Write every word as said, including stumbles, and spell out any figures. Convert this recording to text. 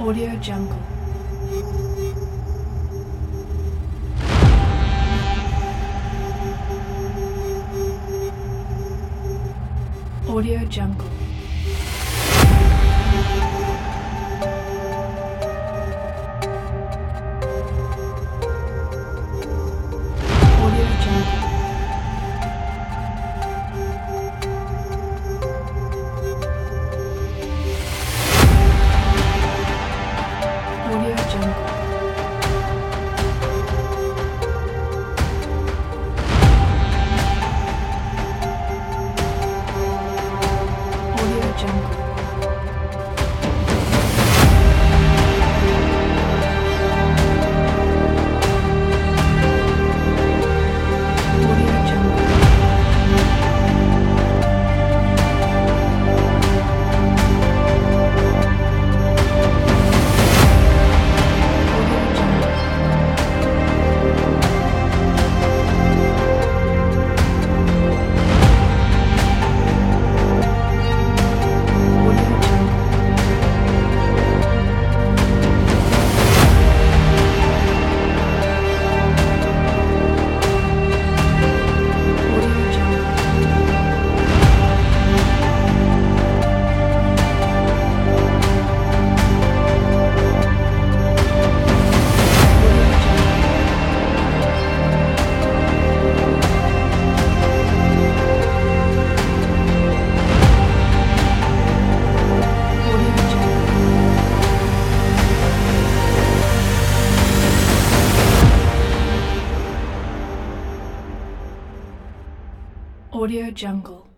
Audio Jungle. Audio Jungle. Audio Jungle. Audio Jungle. Audio Jungle. Audio Jungle. Audio Jungle. Audio Jungle. Audio Jungle. Audio Jungle. Audio Jungle. Audio Jungle.